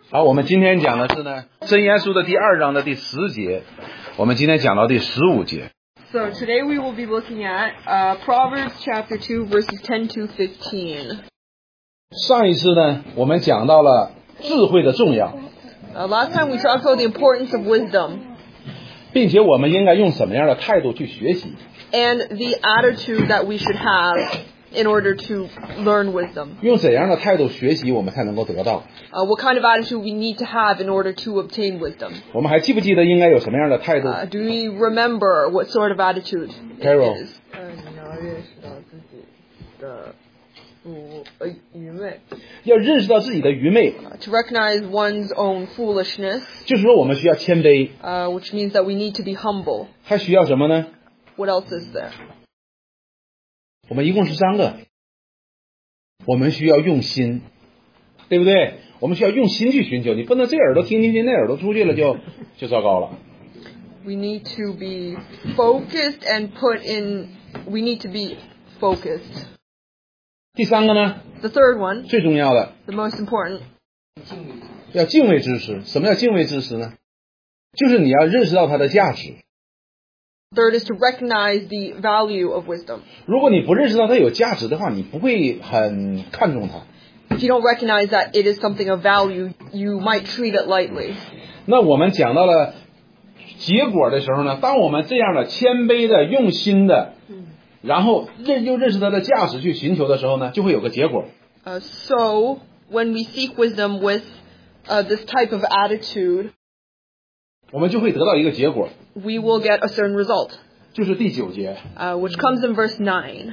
好，我们今天讲的是呢，箴言书的第2章的第10节，我们今天讲到第15节。 So today we will be looking at Proverbs chapter 2 verses 10 to 15. 上一次呢，我们讲到了智慧的重要。 Last time we talked about the importance of wisdom. 并且我们应该用什么样的态度去学习 And the attitude that we should have in order to learn wisdom. 用怎样的态度学习我们才能够得到 What kind of attitude we need to have in order to obtain wisdom. 我们还记不记得应该有什么样的态度 Do we remember what sort of attitude it Carol. is? 你要认识到自己的愚昧。 要认识到自己的愚昧 To recognize one's own foolishness, 就是说我们需要谦卑 which means that we need to be humble. 还需要什么呢 What else is there? 我们一共是3个我们需要用心对不对我们需要用心去寻求你不能这耳朵听进去那耳朵出去了就糟糕了 We need to be focused and we need to be focused. 第3个呢 The third one, 最重要的 the most important, 要敬畏知识什么叫敬畏知识呢就是你要认识到它的价值 third is to recognize the value of wisdom. 如果你不认识到它有价值的话你不会很看重它 If you don't recognize that it is something of value, you might treat it lightly. 那我们讲到了结果的时候呢当我们这样的谦卑的用心的然后又认识它的价值去寻求的时候呢就会有个结果 So, when we seek wisdom with this type of attitude, 我们就会得到一个结果 we will get a certain result, 就是第9节 which comes in verse 9.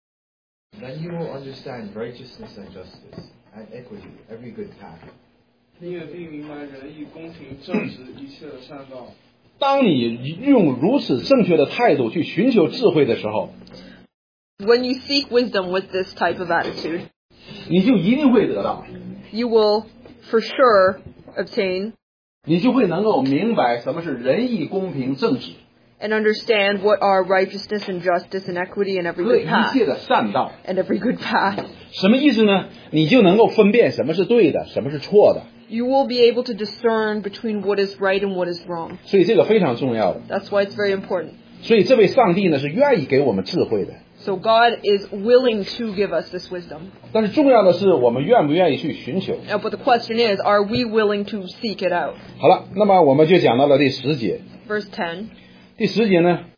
Then you will understand righteousness and justice, and equity, every good path. 你也必明白仁义、公平、正直一切的善道。 当你用如此正确的态度去寻求智慧的时候 When you seek wisdom with this type of attitude, 你就一定会得到 you will for sure obtain 你就会能够明白什么是仁义公平正直 and understand what are righteousness and justice and equity and every 和 good 一 path. 切的善道 And every good path. 什么意思呢你就能够分辨什么是对的什么是错的 You will be able to discern between what is right and what is wrong. 所以这个非常重要的 That's why it's very important. 所以这位上帝呢是愿意给我们智慧的 So God is willing to give us this wisdom. 但是重要的是我们愿不愿意去寻求 Now, but the question is, are we willing to seek it out? 好了那么我们就讲到了第10节 Verse 10. 第10节呢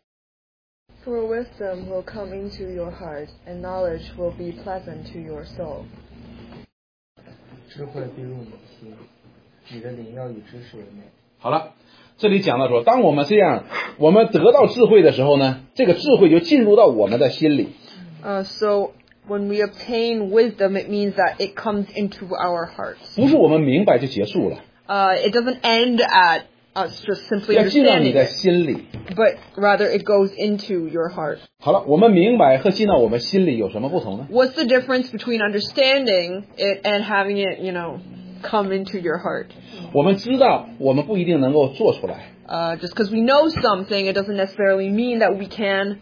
For wisdom will come into your heart, and knowledge will be pleasant to your soul. 智慧必入你心，你的灵要以知识为美。 好了这里讲到说当我们这样我们得到智慧的时候呢这个智慧就进入到我们的心里 So when we obtain wisdom, it means that it comes into our hearts. 不是我们明白就结束了 It doesn't end at us just simply 要进到你 understanding 的 it, 心里 but rather it goes into your heart. 好了我们明白和进到我们心里有什么不同呢 What's the difference between understanding it and having it, come into your heart? 我们知道我们不一定能够做出来 Just because we know something, it doesn't necessarily mean that we can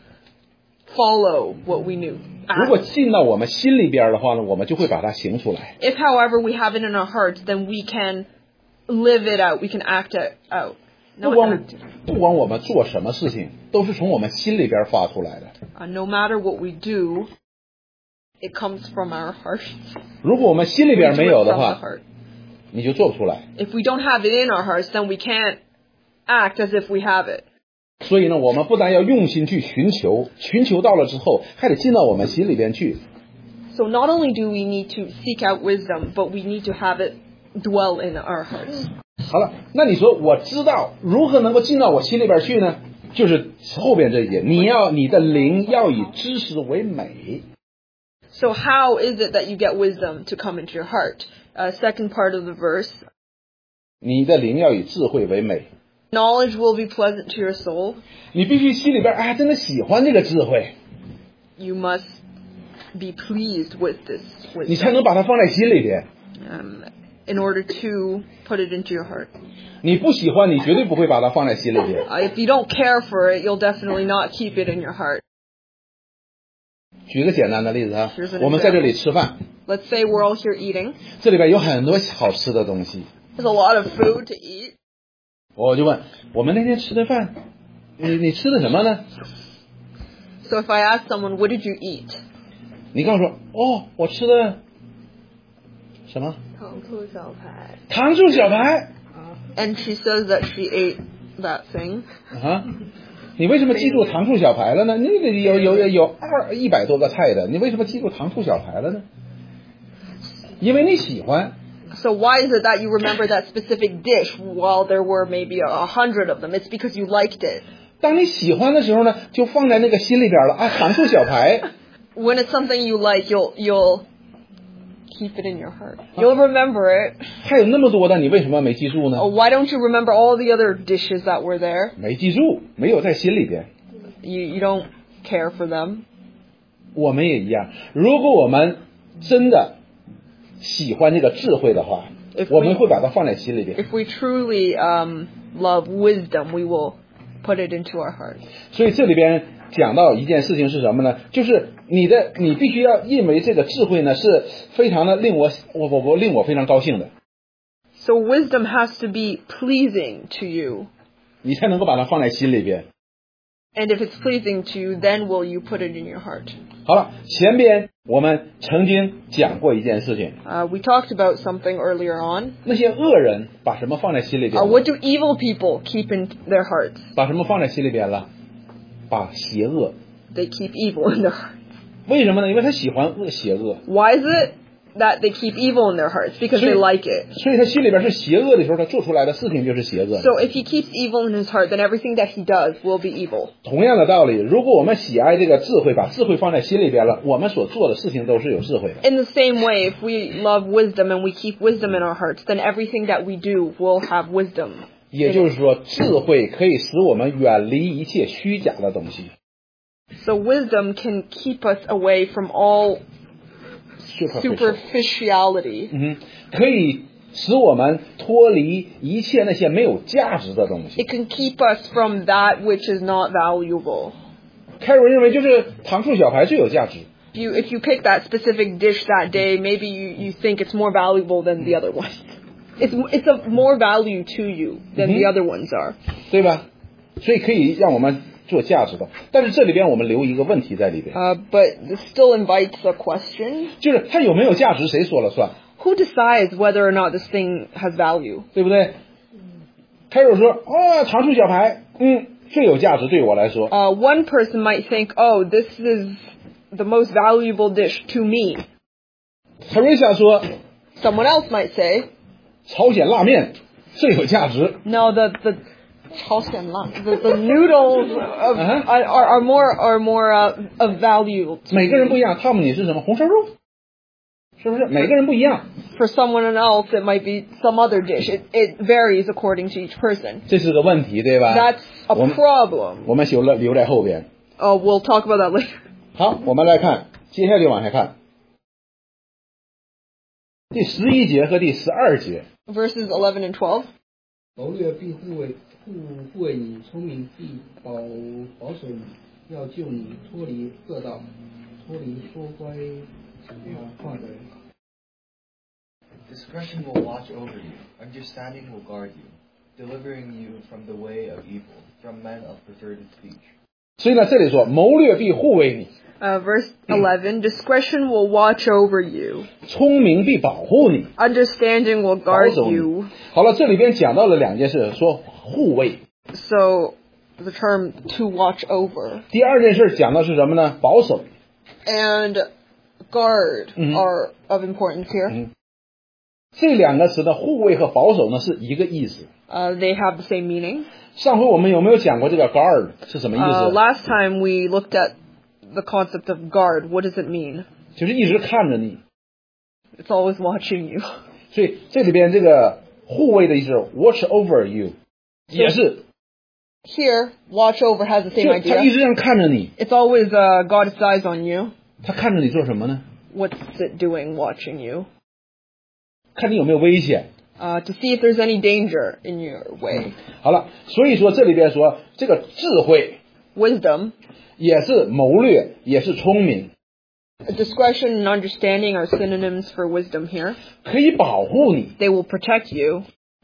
follow what we knew. 如果进到我们心里边的话呢我们就会把它行出来 If, however, we have it in our hearts, then we can live it out. We can act it out. 不 Not 管 act. 不管我们做什么事情都是从我们心里边发出来的 No matter what we do, it comes from our heart. 如果我们心里 We 边 do 没 it 有的 from the 话 heart. 你就做不出来 If we don't have it in our hearts, then we can't act as if we have it. 所以呢我们不但要用心去寻求寻求到了之后还得进到我们心里边去 So not only do we need to seek out wisdom, but we need to have it dwell in our hearts. 好了那你说我知道如何能够进到我心里边去呢就是后边这一节你的灵要以知识为美 So how is it that you get wisdom to come into your heart? Second part of the verse. 你的灵要以智慧为美 Knowledge will be pleasant to your soul. 你必须心里边真的喜欢这个智慧 You must be pleased with this 你才 wisdom 能把它放在心里边 in order to put it into your heart. 你不喜欢你绝对不会把它放在心里边 If you don't care for it, you'll definitely not keep it in your heart. 举个简单的例子 Here's an 我们在这里吃饭 Let's say we're all here eating. 这里边有很多好吃的东西 There's a lot of food to eat. 我就问，我们那天吃的饭，你吃的什么呢？ So if I ask someone, what did you eat? 你告诉我，哦，我吃的什么？ 糖醋小排。 糖醋小排。 And she says that she ate that thing. 啊，你为什么记住糖醋小排了呢？那个有100多个菜的，你为什么记住糖醋小排了呢？因为你喜欢。 So why is it that you remember that specific dish while there were maybe 100 of them? It's because you liked it. 当你喜欢的时候呢，就放在那个心里边了啊，糖醋小排。 When it's something you like, you'll keep it in your heart. You'll remember it. 还有那么多的，你为什么没记住呢？ Oh, why don't you remember all the other dishes that were there? 没记住，没有在心里边。 You don't care for them. 我们也一样，如果我们真的喜欢这个智慧的话， If 我们 we- 会把它放在心里边。 If we truly love wisdom, we will put it into our heart. 所以这里边讲到一件事情是什么呢？就是你必须要认为这个智慧呢是非常的令我非常高兴的， So wisdom has to be pleasing to you. 你才能够把它放在心里边。 And if it's pleasing to you, then will you put it in your heart? 好了，前边我们曾经讲过一件事情， We talked about something earlier on. 那些恶人把什么放在心里边了？ What do evil people keep in their hearts? 把什么放在心里边了？把邪恶。 They keep evil in their hearts. 为什么呢？因为他喜欢邪恶， Why is it that they keep evil in their hearts? Because they like it. 所以他心里边是邪恶的时候，他做出来的事情就是邪恶。 So if he keeps evil in his heart, then everything that he does will be evil. 同样的道理，如果我们喜爱这个智慧，把智慧放在心里边了，我们所做的事情都是有智慧的。 In the same way, if we love wisdom and we keep wisdom in our hearts, then everything that we do will have wisdom. 也就是说，智慧可以使我们远离一切虚假的东西。 So wisdom can keep us away from all superficiality. 可以使我们脱离一切那些没有价值的东西。 It can keep us from that which is not valuable. 凯尔文认为，就是糖醋小排最有价值。 If you pick that specific dish that day, maybe you think it's more valuable than the other one. It's of more value to you than the other ones are. 对吧？所以可以让我们做价值的。但是这里边我们留一个问题在里边， But this still invites a question. 就是它有没有价值，谁说了算， Who decides whether or not this thing has value? 对不对？凯尔说，糖醋小排，最有价值对我来说。 One person might think, oh, this is the most valuable dish to me. Teresa 说， Someone else might say, 朝鲜拉面最有价值。 no, the noodles are more of value. 每个人不一样，汤姆你是什么红烧肉？是不是？每个人不一样。 For someone else, it might be some other dish. It varies according to each person. 这是个问题，对吧？ That's a 我们 problem. 我们留在后边。 We'll talk about that later. 好，我们来看，接下去往下看，第11节和第12节。 Verses 11 and 12. 谋略必护卫你，聪明必保守你，要救你脱离恶道，脱离说乖话的人。 Discretion will watch over you, understanding will guard you, delivering you from the way of evil, from men of perverted speech. 所以呢，这里说谋略必护卫你， Verse 11, discretion will watch over you. 聪明必保护你， Understanding will 保 guard 守你 you. 好了，这里边讲到了两件事，说护卫。 So, the term to watch over 第二件事讲的是什么呢？保守。 and guard are of importance here. 这两个词的护卫和保守呢是一个意思。 They have the same meaning. 上回我们有没有讲过这个 guard 是什么意思？ Last time we looked at the concept of guard. What does it mean? 就是一直看着你。 It's always watching you. 所以这里边这个护卫的意思 watch over you 也是， Here, watch over has the same 就他一 idea. 直这样看着你， It's always God's eyes on you. 他看着你做什么呢？ What's it doing watching you? 看你有没有危险。 To see if there's any danger in your way. 好了，所以说这里边说这个智慧 Wisdom, 也是谋略，也是聪明， discretion, and understanding are synonyms for wisdom here. 可以保护你， They will protect you.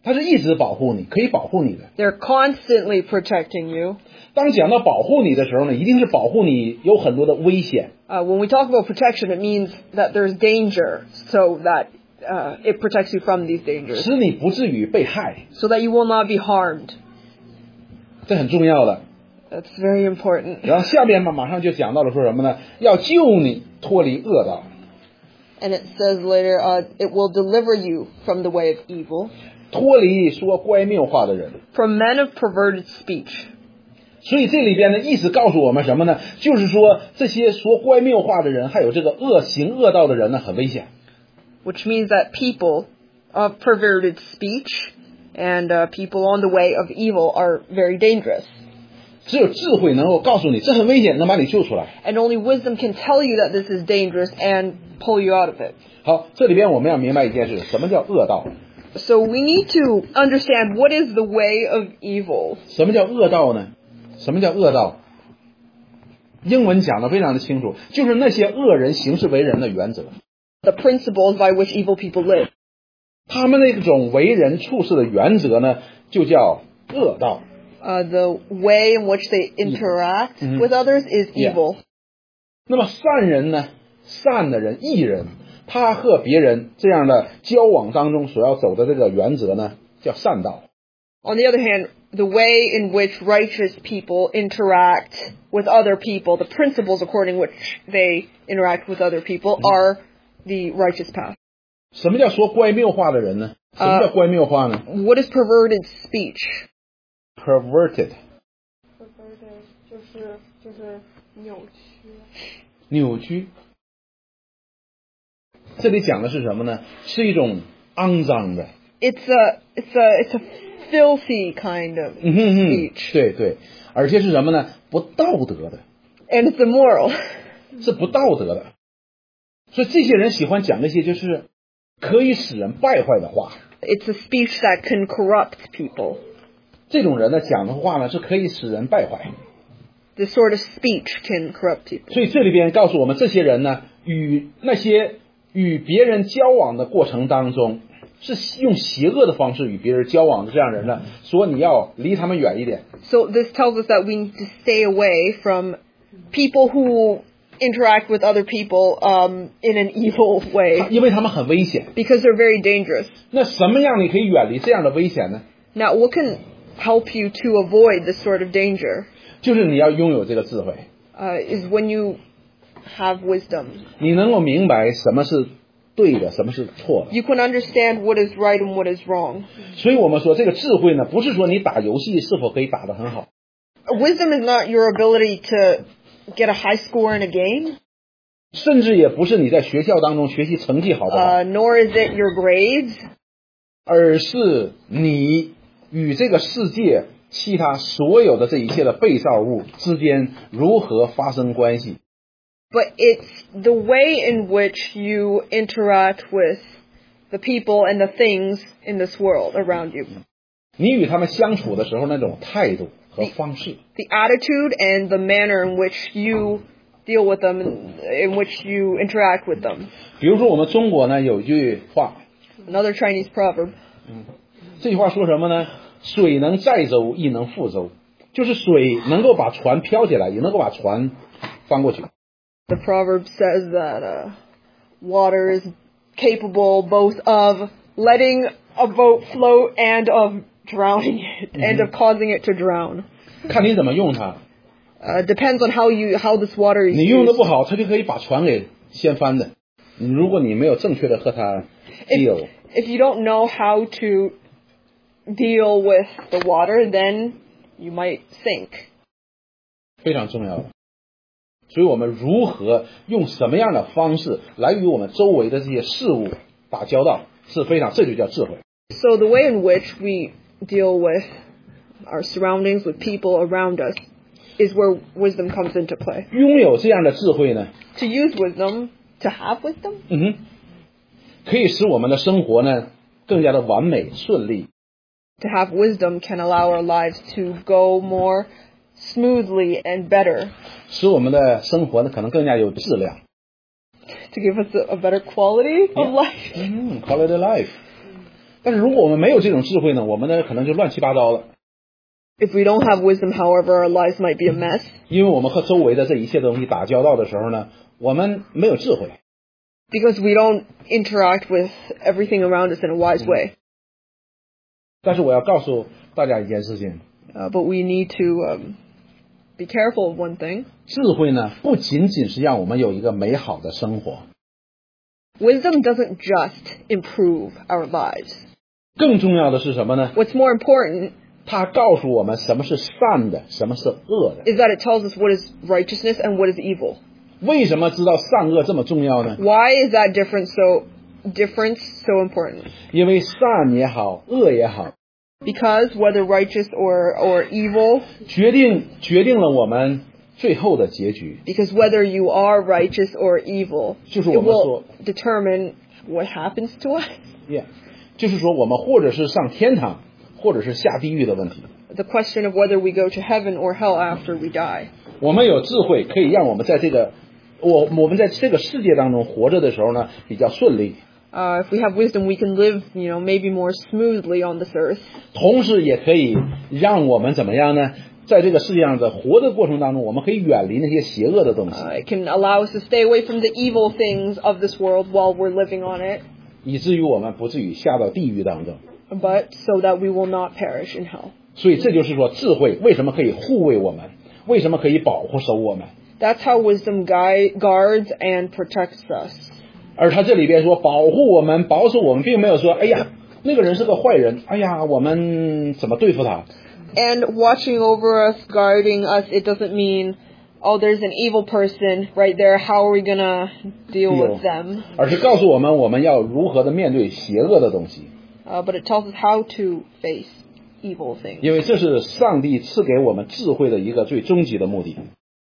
他是一直保护你，可以保护你的。 They're constantly protecting you. 当讲到保护你的时候呢，一定是保护你有很多的危险。 When we talk about protection, it means that there's danger, so that it protects you from these dangers, 使你不至于被害， so that you will not be harmed. 这很重要的。 That's very important. 然后下边嘛，马上就讲到了说什么呢？要救你脱离恶道。 And it says later, it will deliver you from the way of evil, 脱离说乖谬话的人。 from men of perverted speech. 所以这里边的意思告诉我们什么呢？就是说这些说乖谬话的人，还有这个行恶道的人呢，很危险。 Which means that people of perverted speech and people on the way of evil are very dangerous. 只有智慧能够告诉你这很危险，能把你救出来。 And only wisdom can tell you that this is dangerous and pull you out of it. 好，这里边我们要明白一件事，什么叫恶道？ So we need to understand what is the way of evil. 什么叫恶道呢？什么叫恶道？英文讲的非常的清楚，就是那些恶人行事为人的原则。 The principles by which evil people live. 他们那种为人处事的原则呢，就叫恶道。 The way in which they interact with others is evil. 那么善人呢？善的人、义人，他和别人这样的交往当中所要走的这个原则呢，叫善道。 On the other hand, the way in which righteous people interact with other people, the principles according which they interact with other people are the righteous path. 什么叫说乖谬话的人呢？什么叫乖谬话呢 What is perverted speech? ？Perverted， 就是扭曲。 扭曲。这里讲的是什么呢？是一种肮脏的。 It's a filthy kind of speech. 对对，而且是什么呢？不道德的， And it's immoral. 是不道德的。所以这些人喜欢讲那些就是可以使人败坏的话。 It's a speech that can corrupt people. 这种人呢，讲的话呢是可以使人败坏。 This sort of speech can corrupt people. 所以这里边告诉我们，这些人呢，与别人交往的过程当中，是用邪恶的方式与别人交往的这样人呢，说你要离他们远一点。 So this tells us that we need to stay away from people who interact with other people in an evil way, 因为他们很危险。 because they're very dangerous. 那什么样你可以远离这样的危险呢？ Now, what can help you to avoid this sort of danger 就是你要拥有这个智慧， is when you have wisdom. 你能够明白什么是对的，什么是错的。 You can understand what is right and what is wrong. 所以我们说这个智慧呢，不是说你打游戏是否可以打得很好， Wisdom is not your ability to get a high score in a game, 甚至也不是你在学校当中学习成绩好不好， nor is it your grades, 而是你与这个世界其他所有的这一切的被造物之间如何发生关系。 but it's the way in which you interact with the people and the things in this world around you. 你与他们相处的时候那种态度和方式， The attitude and the manner in which you deal with them, in which you interact with them. 比如说我们中国呢有一句话， Another Chinese proverb. 这句话说什么呢？水能载舟，亦能覆舟，就是水能够把船飘起来，也能够把船翻过去。 The proverb says that water is capable both of letting a boat float and of drowning it, and of causing it to drown. 看你怎么用它， Depends on how this water is 你用的 used. 不好，它就可以把船给掀翻的。如果你没有正确的和它 deal， If you don't know how to deal with the water, then you might sink. 非常重要的。所以我们如何用什么样的方式来与我们周围的这些事物打交道，是非常，这就叫智慧。 So the way in which we deal with our surroundings, with people around us, is where wisdom comes into play. 拥有这样的智慧呢， To use wisdom, to have wisdom, 可以使我们的生活呢更加的完美顺利。 to have wisdom can allow our lives to go more smoothly and better, 使我们的生活呢可能更加有质量。 to give us a better quality of life. Quality life。 但是如果我们没有这种智慧呢，我们呢可能就乱七八糟了。 If we don't have wisdom, however, our lives might be a mess. 因为我们和周围的这一切东西打交道的时候呢，我们没有智慧。 Because we don't interact with everything around us in a wise way. 但是我要告诉大家一件事情， But we need to be careful of one thing. 智慧呢不仅仅是让我们有一个美好的生活， Wisdom doesn't just improve our lives. 更重要的是什么呢？ What's more important 它告诉我们什么是善的，什么是恶的。 is that it tells us what is righteousness and what is evil. 为什么知道善恶这么重要呢？ Why is that difference so important? 因为善也好，恶也好， Because whether righteous or evil, 决定了我们最后的结局。 because whether you are righteous or evil, 就是 it 我们说 will determine what happens to us. Yeah， 就是说我们或者是上天堂，或者是下地狱的问题。 The question of whether we go to heaven or hell after we die. 我们有智慧，可以让我们在这个我们在这个世界当中活着的时候呢，比较顺利。 If we have wisdom, we can live, maybe more smoothly on this earth. 同时也可以让我们怎么样呢？在这个世界上的活的过程当中，我们可以远离那些邪恶的东西， It can allow us to stay away from the evil things of this world while we're living on it, 以至于我们不至于下到地狱当中。 but so that we will not perish in hell. 所以这就是说，智慧为什么可以护卫我们，为什么可以保护守我们。 That's how wisdom guards and protects us. 而他这里边说保护我们、保守我们，并没有说，哎呀，那个人是个坏人，哎呀，我们怎么对付他？ And watching over us, guarding us, it doesn't mean, oh, there's an evil person right there. How are we gonna deal with them? 而是告诉我们，我们要如何的面对邪恶的东西。 But it tells us how to face evil things. 因为这是上帝赐给我们智慧的一个最终极的目的。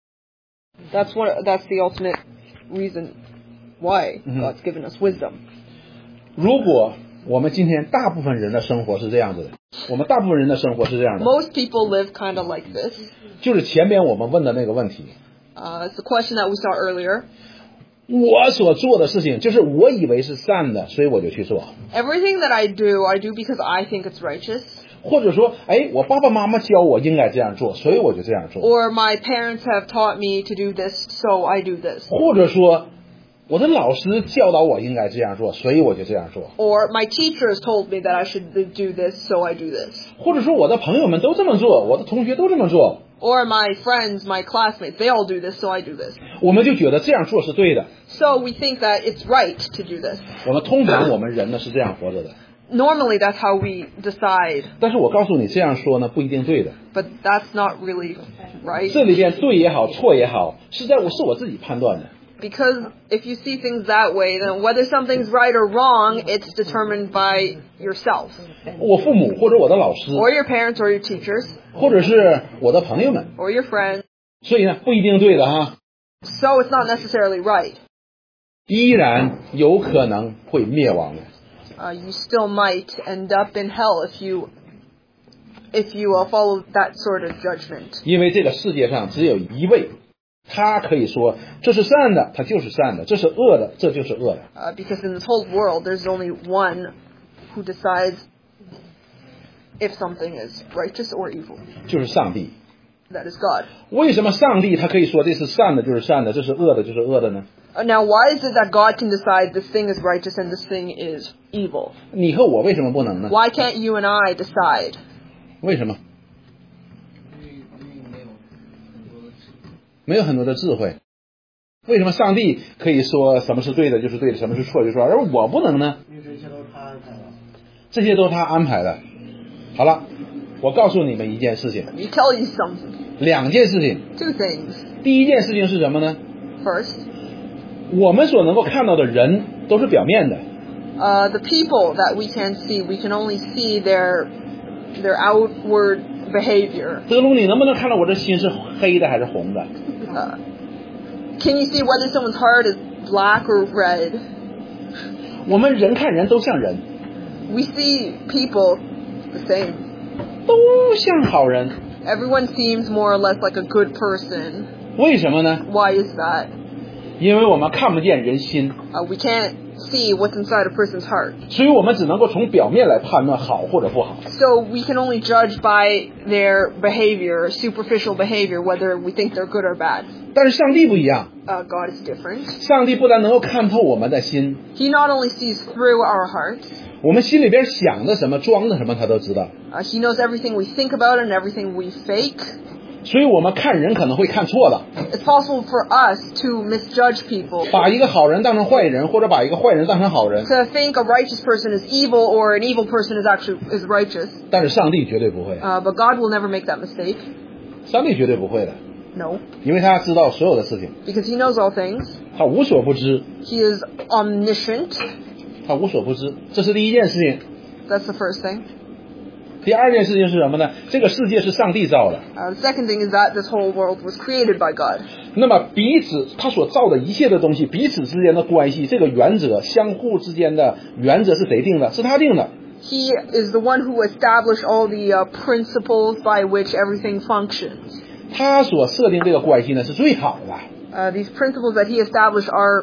That's the ultimate reason why God's given us wisdom. 如果我们今天大部分人的生活是这样子的，我们大部分人的生活是这样的， Most people live kind of like this. 就是前边我们问的那个问题。 It's the question that we saw earlier. 我所做的事情，就是我以为是善的，所以我就去做。 Everything that I do because I think it's righteous. 或者说，哎，我爸爸妈妈教我应该这样做，所以我就这样做。 Or my parents have taught me to do this, so I do this. 或者说，我的老师教导我应该这样做，所以我就这样做。 Or my teachers told me that I should do this, so I do this. 或者说，我的朋友们都这么做，我的同学都这么做， Or my friends, my classmates, they all do this, so I do this. 我们就觉得这样做是对的。 So we think that it's right to do this. 通常我们人呢是这样活着的。 Normally that's how we decide, 但是我告诉你，这样说呢不一定对的。 but that's not really right. 这里边对也好，错也好，是我自己判断的。 Because if you see things that way, then whether something's right or wrong, it's determined by yourself. 我父母或者我的老师， Or your parents or your teachers. 或者是我的朋友们， Or your friends. 所以呢不一定对的哈， So it's not necessarily right. 依然有可能会灭亡的。 You still might end up in hell if you follow that sort of judgment. 因为这个世界上只有一位，他可以说这是善的，他就是善的；这是恶的，这就是恶的。 Because in this whole world, there's only one who decides if something is righteous or evil. 就是上帝。 That is God. 为什么上帝他可以说这是善的就是善的，这是恶的就是恶的呢？ Now, why is it that God can decide this thing is righteous and this thing is evil? 你和我为什么不能呢？ Why can't you and I decide? 为什么？没有很多的智慧。为什么上帝可以说什么是对的就是对的，什么是错就是错，而我不能呢？ 因为这些都是他安排的。 这些都是他安排的。好了，我告诉你们一件事情， Let me tell you something. 两件事情。 Two things. 第一件事情是什么呢？ First, 我们所能够看到的人都是表面的， the people that we can see, we can only see their outward behavior. 德龙，你能不能看到我这心是黑的还是红的？ Can you see whether someone's heart is black or red? 我们人看人都像人， We see people the same. 都像好人。 Everyone seems more or less like a good person. 为什么呢？ Why is that? 因为我们看不见人心， We can't see what's inside a person's heart. 所以我们只能够从表面来判断好或者不好。 So we can only judge by their behavior, superficial behavior, whether we think they're good or bad. 但是上帝不一样， God is different. 上帝不但能够看透我们的心， He not only sees through our hearts, 我们心里边想的什么、装的什么，他都知道。 He knows everything we think about and everything we fake. 所以我们看人可能会看错了， It's possible for us to misjudge people, 把一个好人当成坏人，或者把一个坏人当成好人。 to think a righteous person is evil or an evil person is righteous. 但是上帝绝对不会， But God will never make that mistake. 上帝绝对不会的， No, 因为他知道所有的事情， because He knows all things. 他无所不知， He is omniscient. 他无所不知，这是第一件事情。 That's the first thing. 第二件事情是什么呢？这个世界是上帝造的， The second thing is that this whole world was created by God. 那么彼此他所造的一切的东西，彼此之间的关系，这个原则，相互之间的原则是谁定的？是他定的。 He is the one who established all the principles by which everything functions. 他所设定这个关系呢是最好的。 These principles that He established are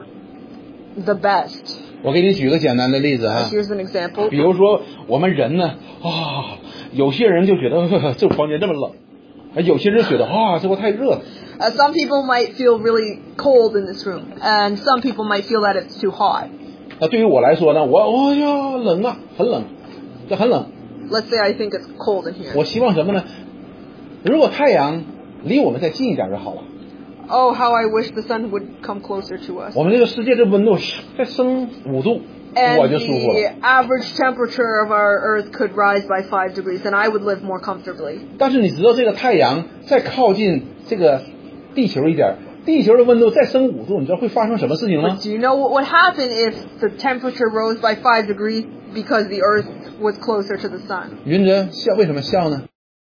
the best. 我给你举个简单的例子哈， Here's an example. 比如说我们人呢，有些人就觉得呵呵这个房间这么冷，有些人觉得这个太热了。 Some people might feel really cold in this room, and some people might feel that it's too hot. 那对于我来说呢，我呀冷啊，很冷，这很冷。 Let's say I think it's cold in here. 我希望什么呢？如果太阳离我们再近一点就好了。 Oh, how I wish the sun would come closer to us. 我们这个世界这温度再升5度， And 我就舒服 the 了。 average temperature of our Earth could rise by 5 degrees, and I would live more comfortably. 但是你知道这个太阳再靠近这个地球一点，地球的温度再升5度，你知道会发生什么事情吗？ Do you know what would happen if the temperature rose by 5 degrees because the Earth was closer to the sun? 云哲笑，为什么笑呢？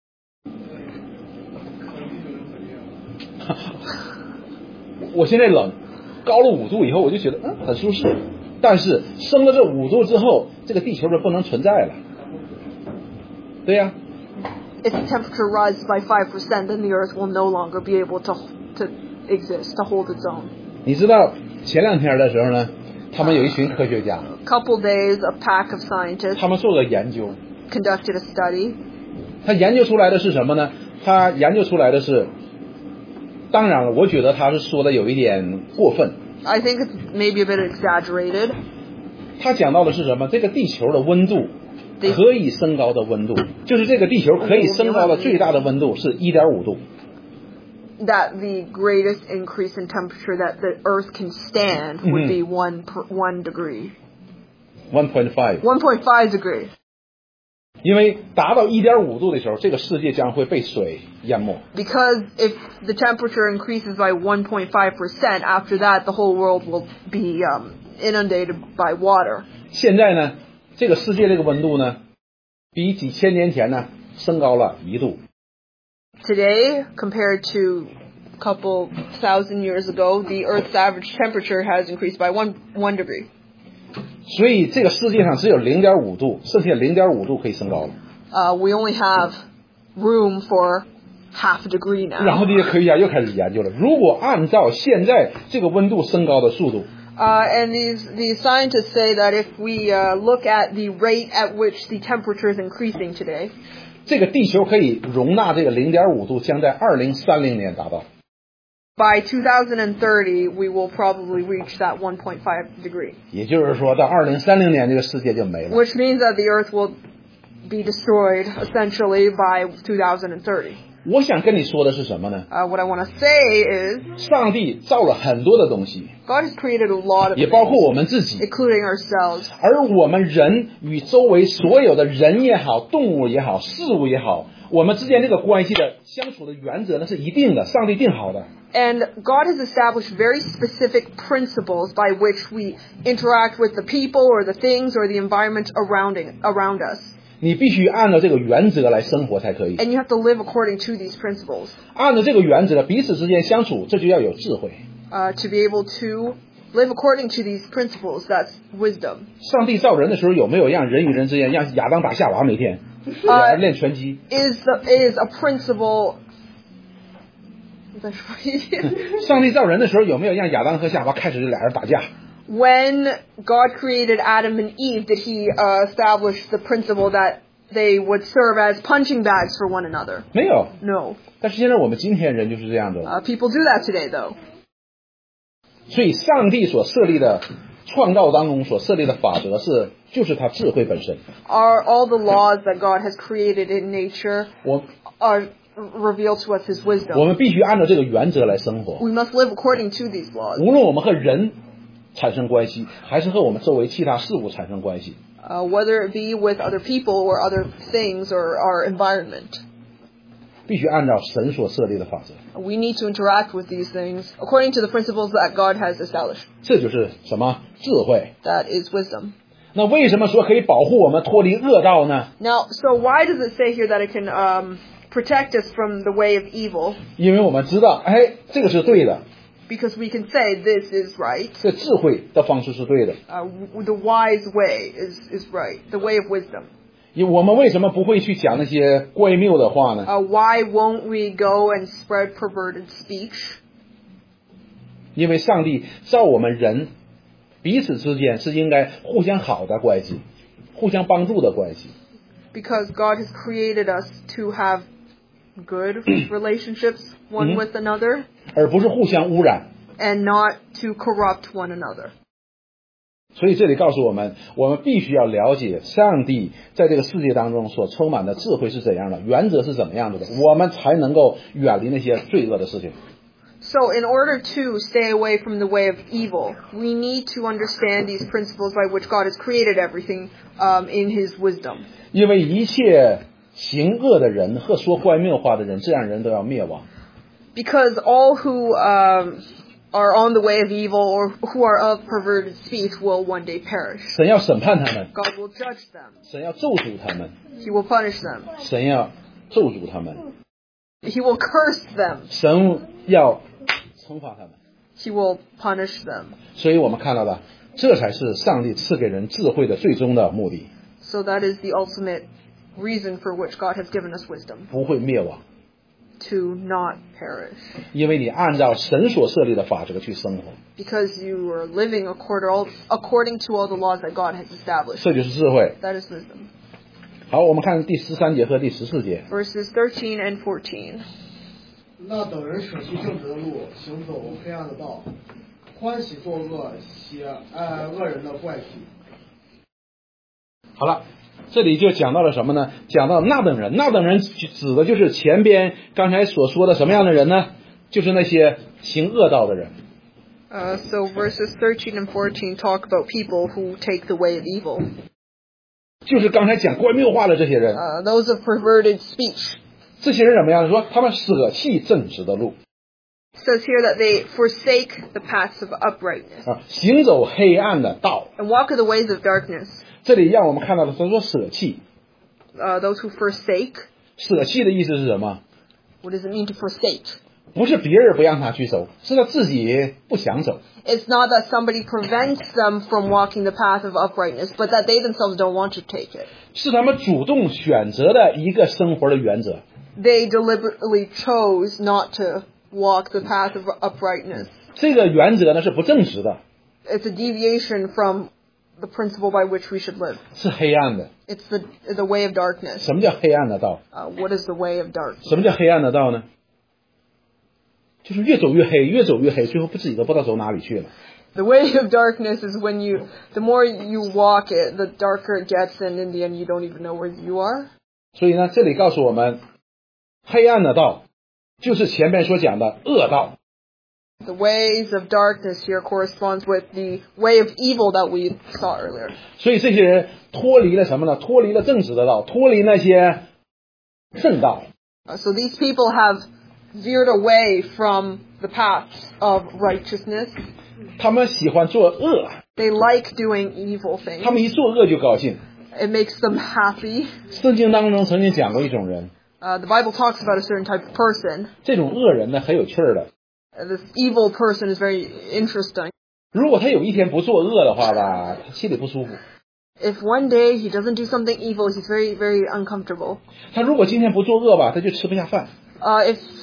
我现在冷，高了5度以后，我就觉得很舒适。但是升了这5度之后，这个地球就不能存在了。对呀、 If the temperature rises by 5%, then the Earth will no longer be able to exist, to hold its own. 你知道前2天的时候呢，他们有一群科学家， Couple days, a pack of scientists 他们做了研究。 conducted a study. 他研究出来的是什么呢？他研究出来的是，当然了，我觉得他是说的有一点过分。 I think it's maybe a bit exaggerated. 他讲到的是什么？这个地球的温度对可以升高的温度，就是这个地球可以升高的最大的温度是1.5度。 That the greatest increase in temperature that the Earth can stand would be 1 degree. 1.5， 1.5 degrees. 因为达到1.5度的时候，这个世界将会被水淹没。 Because if the temperature increases by 1.5%, after that the whole world will be inundated by water. 现在呢，这个世界这个温度呢，比几千年前呢升高了1度。 Today, compared to a couple thousand years ago, the Earth's average temperature has increased by 1 degree. 所以这个世界上只有0.5度，剩下0.5度可以升高了。 We only have room for half a degree 然后 now. 这些科学家又开始研究了，如果按照现在这个温度升高的速度， And these scientists say that if we look at the rate at which the temperature is increasing today, 这个地球可以容纳这个0.5度，将在2030年达到。 by 2030 we will probably reach that 1.5 degree. 也就是说，到2030年这个世界就没了。 Which means that the Earth will be destroyed essentially by 2030. 我想跟你说的是什么呢？ What I want to say is 上帝造了很多的东西， God has created a lot of 也 things, 包括我们自己。 including ourselves. 而我们人与周围所有的人也好，动物也好，事物也好，我们之间这个关系的相处的原则呢是一定的，上帝定好的。 And God has established very specific principles by which we interact with the people or the things or the environment around us. 你必须按照这个原则来生活才可以。 And you have to live according to these principles 按照这个原则，彼此之间相处，这就要有智慧。 to be able to live according to these principles. That's wisdom. 上帝造人的时候有没有让人与人之间让亚当打夏娃每天练拳击？ Is a principle. 再说一遍。 上帝造人的时候有没有让亚当和夏娃开始就俩人打架？ When God created Adam and Eve, did He establish the principle that they would serve as punching bags for one another? 没有。 No. 但是现在我们今天人就是这样的。 People do that today, though. 所以上帝所设立的创造当中所设立的法则就是他智慧本身。 Are all the laws that God has created in nature 我 are revealed to us His 我 wisdom? 们必须按照这个原则来生活， We must live according to these laws. 无论我们和人产生关系，还是和我们周围其他事物产生关系， Whether it be with other people or other things or our environment. 必须按照神所设立的法则。 We need to interact with these things according to the principles that God has established. 这就是什么智慧？ That is wisdom. 那为什么说可以保护我们脱离恶道呢？ Now, so why does it say here that it can protect us from the way of evil? 因为我们知道，哎，这个是对的， Because we can say this is right. 这智慧的方式是对的。 The wise way is right. The way of wisdom. 因为我们为什么不会去讲那些怪谬的话呢？ Why won't we go and spread perverted speech? 因为上帝造我们人彼此之间是应该互相好的关系，互相帮助的关系。 Because God has created us to have good relationships one with another 而不是互相污染。 and not to corrupt one another. 所以这里告诉我们，我们必须要了解上帝在这个世界当中所充满的智慧是怎样的，原则是怎么样子的，我们才能够远离那些罪恶的事情。 So in order to stay away from the way of evil, we need to understand these principles by which God has created everything in His wisdom. 因为一切行恶的人和说怪谬话的人，这样人都要灭亡。 Because all who are on the way of evil or who are of perverted speech will one day perish. 神要审判他们， God will judge them. 神要咒诅他们， He will punish them. 神要咒诅他们， He will curse them. 神要惩罚他们。 He will punish them. 所以我们看到了，这才是上帝赐给人智慧的最终的目的， So that is the ultimate reason for which God has given us wisdom, 不会灭亡， to not perish. 因为你按照神所设立的法则去生活， Because you are living according to all the laws that God has established. 这就是智慧。 That is wisdom. 好，我们看第13节和第14节。 Verses 13 and 14. 那等人舍弃正直的路，行走黑暗的道，欢喜作恶，喜爱恶人的怪癖。 好了，这里就讲到了什么呢？讲到那等人，那等人指的就是前边刚才所说的什么样的人呢？就是那些行恶道的人。 So verses 13 and 14 talk about people who take the way of evil. 就是刚才讲怪谬话的这些人， Those of perverted speech. 这些人怎么样？说他们舍弃正直的路 It says here that they forsake the paths of uprightness 啊，行走黑暗的道。 and walk in the ways of darkness. 这里让我们看到的，他说舍弃， Those who forsake. 舍弃的意思是什么？ What does it mean to forsake? 不是别人不让他去走，是他自己不想走。 It's not that somebody prevents them from walking the path of uprightness, but that they themselves don't want to take it. 是他们主动选择的一个生活的原则。 They deliberately chose not to walk the path of uprightness. 这个原则呢是不正直的， It's a deviation from the principle by which we should live. 是黑暗的。 It's the way of darkness. 什么叫黑暗的道？ What is the way of darkness? 什么叫黑暗的道呢？就是越走越黑，越走越黑，最后自己都不知道走哪里去了。 The way of darkness is when the more you walk it, the darker it gets, and in the end you don't even know where you are. 所以呢，这里告诉我们，黑暗的道就是前面所讲的恶道。 The ways of darkness here corresponds with the way of evil that we saw earlier. 所以这些人脱离了什么呢？脱离了正直的道，脱离那些正道。 So these people have veered away from the paths of righteousness. 他们喜欢做恶， They like doing evil 他 things. 们一做恶就高兴。 It makes them happy. 圣经当中曾经讲过一种人， The Bible talks about a certain type of person. 这种恶人呢很有趣儿的。 This evil person is very interesting. 如果他有一天不作恶的话吧，他心里不舒服。 If one day he doesn't do something evil, he's very, very uncomfortable. 他如果今天不作恶吧，他就吃不下饭。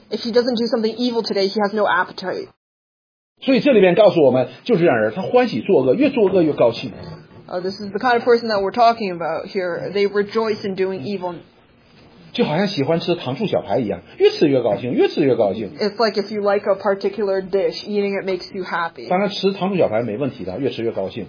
If he doesn't do something evil today, he has no appetite. 所以这里边告诉我们，就是这样人，他欢喜作恶，越作恶越高兴。 This is the kind of person that we're talking about here. They rejoice in doing evil. 就好像喜欢吃糖醋小排一样，越吃越高兴，越吃越高兴。 It's like if you like a particular dish, eating it makes you happy. 当然吃糖醋小排没问题的，越吃越高兴。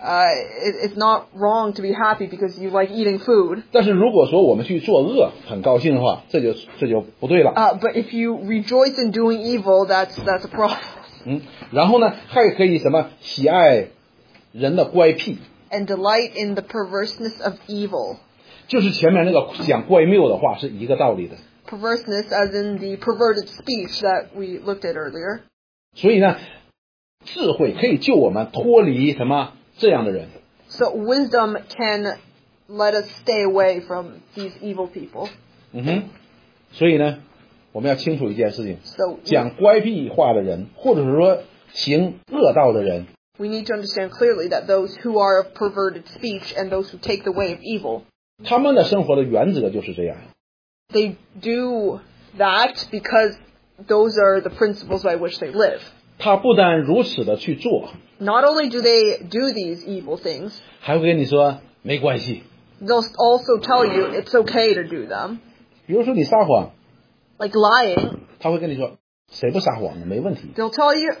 It's not wrong to be happy because you like eating food. 但是如果说我们去作恶，很高兴的话，这就不对了。 But if you rejoice in doing evil, that's a problem. 然后呢，还可以什么喜爱人的乖僻 And delight in the perverseness of evil. 就是前面那个讲乖谬的话是一个道理的。 Perverseness as in the perverted speech that we looked at earlier. 所以呢，智慧可以救我们脱离什么这样的人。 So wisdom can let us stay away from these evil people. 所以呢，我们要清楚一件事情， So 讲乖僻话的人，或者是说行恶道的人， we need to understand clearly that those who are of perverted speech and those who take the way of evil, 他们的生活的原则就是这样。 they do that because those are the principles by which they live. 他不但如此的去做， Not only do they do these evil things, 还会跟你说没关系。 they'll also tell you it's okay to do them. 比如说你撒谎， Like lying, 他会跟你说谁不撒谎呢？没问题。 they'll tell you,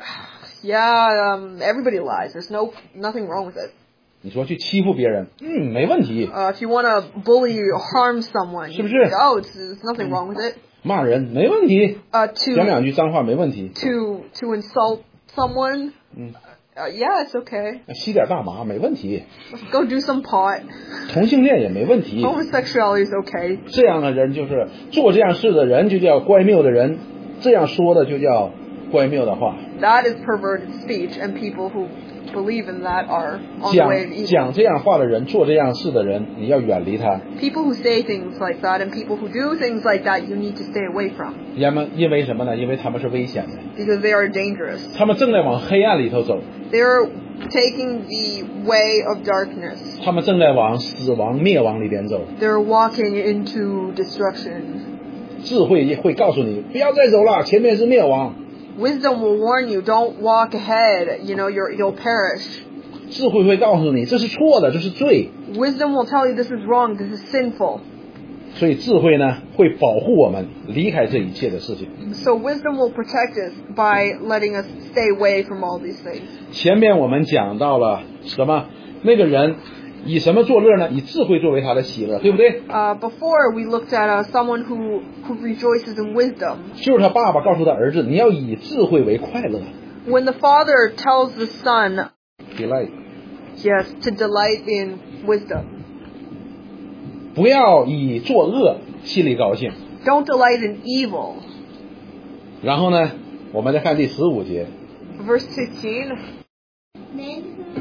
yeah, everybody lies. There's nothing wrong with it. 你说去欺负别人，没问题。 If you want to bully or harm someone, you 是不是？ say, oh, there's nothing wrong with it. 骂人没问题，讲 To 两句脏话没问题。 insult someone, yeah, it's okay. 吸点大麻没问题， Go do some pot. 同性恋也没问题。 Homosexuality is okay. 这样的人就是做这样事的人，就叫乖谬的人；这样说的就叫乖谬的话。 That is perverted speech, and people who believe in that are on the way of evil. 讲这样话的人，做这样事的人，你要远离他。 People who say things like that and people who do things like that, you need to stay away from 因为什么呢？因为他们是危险的， because they are dangerous. 他们正在往黑暗里头走， They're taking the way of darkness. 他们正在往死亡灭亡里边走。 They're walking into destruction. 智慧也会告诉你，不要再走了，前面是灭亡。 Wisdom will warn you, don't walk ahead, you'll perish. 智慧会告诉你，这是错的，这是罪。 Wisdom will tell you this is wrong, this is sinful. 所以智慧呢，会保护我们离开这一切的事情。 So wisdom will protect us by letting us stay away from all these things. 前面我们讲到了什么？那个人以什么作乐呢？以智慧作为他的喜乐，对不对？ Before we looked at someone who rejoices in wisdom. 就是他爸爸告诉他儿子，你要以智慧为快乐。 When the father tells the son, delight， yes, to delight in wisdom. 不要以作恶心里高兴。 Don't delight in evil. 然后呢，我们再看第15节。 Verse 15. Men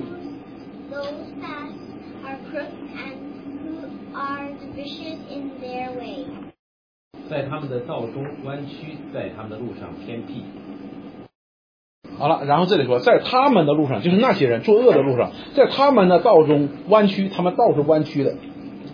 whose paths are crooked and who are vicious in their way. 在他们的道中弯曲，在他们的路上偏僻。 好了，然后这里说，在他们的路上，就是那些人作恶的路上，在他们的道中弯曲，他们道是弯曲的，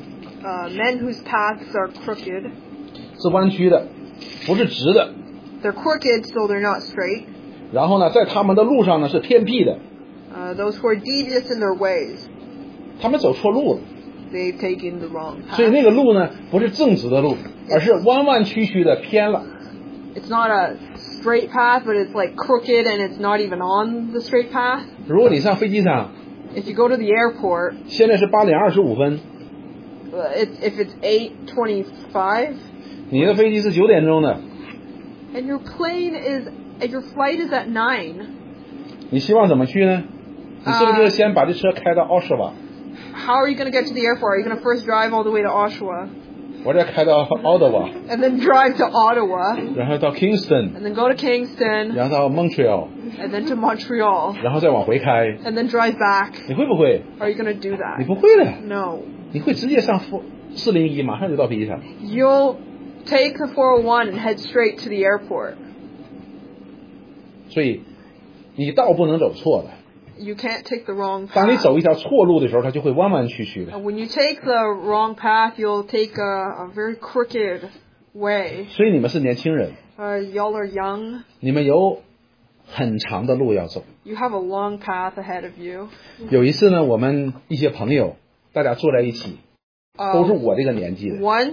Men whose paths are crooked. 是弯曲的，不是直的。 They're crooked, so they're not straight. 然后呢，在他们的路上呢是偏僻的， Those who are devious in their ways, 他们走错路了。 they've taken the wrong 所以 path. 那个路呢，不是正直的路，而是弯弯曲曲的偏了。 It's not a straight path, but it's like crooked and it's not even on the straight path. 如果你上飞机场， If you go to the airport, 现在是8点25分， if it's 8:25, 你的飞机是9点钟的， and your flight is at 9, 你希望怎么去呢？你是不是先把这车开到奥什瓦， how are you going to get to the airport? Are you going to first drive all the way to Oshawa, 我再开到奥德瓦， and then drive to Ottawa, 然后到 Kingston， and then go to Kingston, 然后到 Montreal， and then to Montreal, 然后再往回开， and then drive back? 你会不会？ Are you going to do 你 that? 不会的， No. 你会直接上401，马上就到飞机场。 You'll take the 401 and head straight to the airport. 所以你道不能走错的。 You can't take the wrong 当你 path. 走一条错路的时候，它就会弯弯曲曲的。 When you take the wrong path, you'll take a very crooked way. 所以你们是年轻人， Y'all are young. 你们有很长的路要走。 You have a long path ahead of you. 有一次呢，我们一些朋友大家坐在一起，都是我这个年纪的。 Once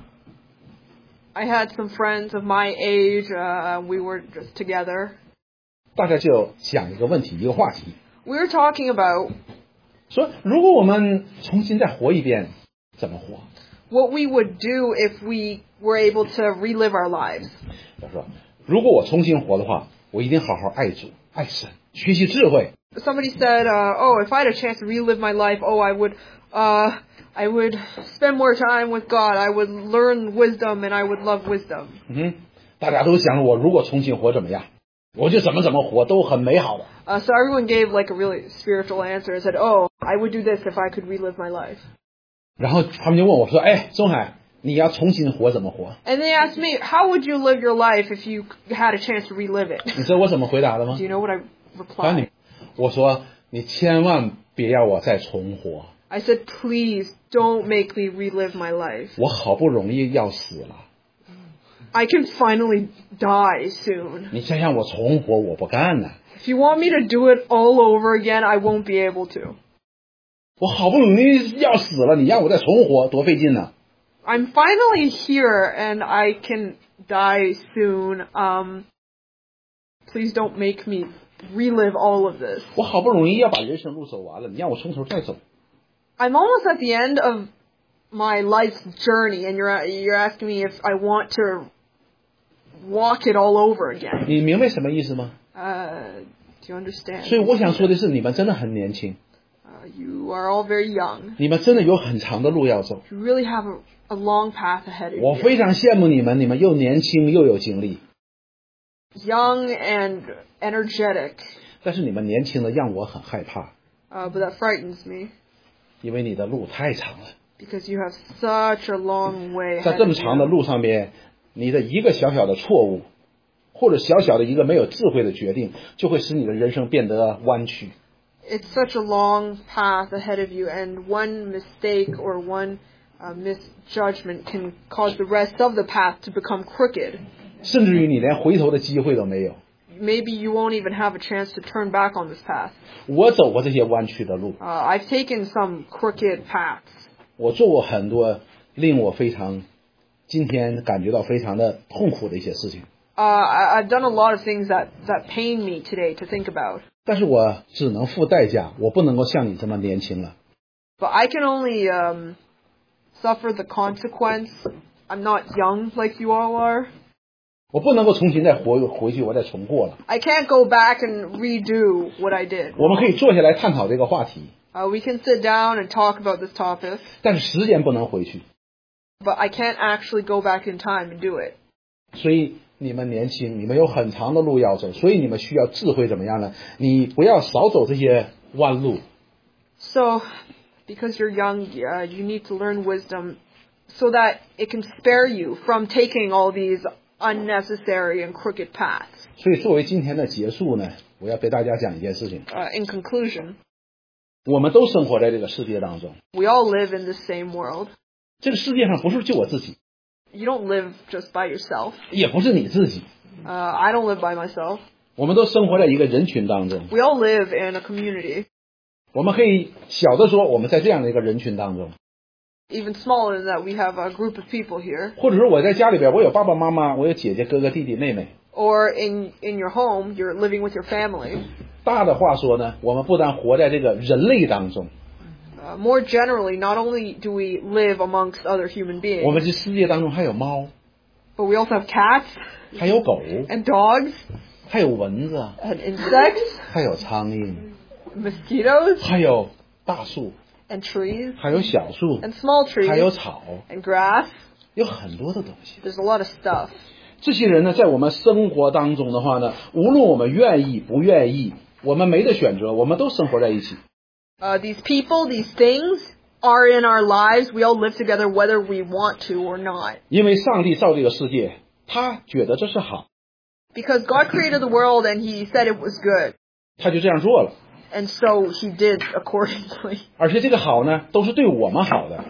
I had some friends of my age. We were just together. 大家就讲一个问题，一个话题， We were talking about 说如果我们重新再活一遍，怎么活？ what we would do if we were able to relive our lives. 他说，如果我重新活的话，我一定好好爱主、爱神，学习智慧。 Somebody said, if I had a chance to relive my life, I would spend more time with God. I would learn wisdom and I would love wisdom. 大家都想我如果重新活怎么样，我就怎么活都很美好的。 So everyone gave like a really spiritual answer and said, I would do this if I could relive my life. 然后他们就问我说，哎，钟海，你要重新活怎么活？ And they asked me, how would you live your life if you had a chance to relive it? 你知道我怎么回答的吗 Do？you know what I 啊， replied? 我说你千万别要我再重活， I said, please don't make me relive my life. 我好不容易要死了， I can finally die soon. 你再让我重活，我不干了。 If you want me to do it all over again, I won't be able to. 我好不容易要死了，你让我再重活，多费劲呢！ I'm finally here and I can die soon. Please don't make me relive all of this. 我好不容易要把人生路走完了，你让我从头再走。 I'm almost at the end of my life's journey, and you're asking me if I want to walk it all over again. 你明白什么意思吗？ Do you understand? 所以我想说的是，你们真的很年轻， You are all very young. 你们真的有很长的路要走。 You really have a long path ahead of 我 you. 非常羡慕你们，你们又年轻又有精力， Young and energetic. 但是你们年轻的让我很害怕， But that frightens me 因为你的路太长了， because you have such a long way 在 ahead 这么 of 长的 you. 路上边，你的一个小小的错误，或者小小的一个没有智慧的决定，就会使你的人生变得弯曲。 It's such a long path ahead of you, and one mistake or one misjudgment can cause the rest of the path to become crooked. 甚至于你连回头的机会都没有。 Maybe you won't even have a chance to turn back on this path. 我走过这些弯曲的路， I've taken some crooked paths. 我做过很多令我非常今天感觉到非常的痛苦的一些事情， I've done a lot of things that pain me today to think about. 但是我只能付代价，我不能够像你这么年轻了。 But I can only suffer the consequence. I'm not young like you all are. 我不能够重新再回去，我再重过了。 I can't go back and redo what I did. 我们可以坐下来探讨这个话题， We can sit down and talk about this topic, 但是时间不能回去。 but I can't actually go back in time and do it. 所以你们年轻，你们有很长的路要走，所以你们需要智慧怎么样呢？你不要少走这些弯路。 So, because you're young, you need to learn wisdom so that it can spare you from taking all these unnecessary and crooked paths. 所以作为今天的结束呢，我要给大家讲一件事情。 In conclusion, 我们都生活在这个世界当中， we all live in the same world. 这个世界上不是就我自己， You don't live just by yourself. 也不是你自己， I don't live by myself. 我们都生活在一个人群当中。 We all live in a community. 我们可以小的说，我们在这样的一个人群当中， Even smaller than that, we have a group of people here. 或者说我在家里边，我有爸爸妈妈，我有姐姐、哥哥、弟弟、妹妹。 Or in your home, you're living with your family. 大的话说呢，我们不但活在这个人类当中， More generally, not only do we live amongst other human 我 beings, 们这世界当中还有猫， but we also have cats 还有狗， and dogs 还有蚊子， and insects, 还有苍蝇， mosquitoes 还有大树， and trees 还有小树， and small 还有 trees 草， and grass. 有很多的东西。 There's a lot of stuff. 这些人呢，在我们生活当中的话呢，无论我们愿意不愿意，我们没得选择，我们都生活在一起。 These people, these things are in our lives. We all live together whether we want to or not. 因为上帝造这个世界，他觉得这是好， Because God created the world and He said it was good. 他就这样做了。 And so He did accordingly. 而且这个好呢，都是对我们好的。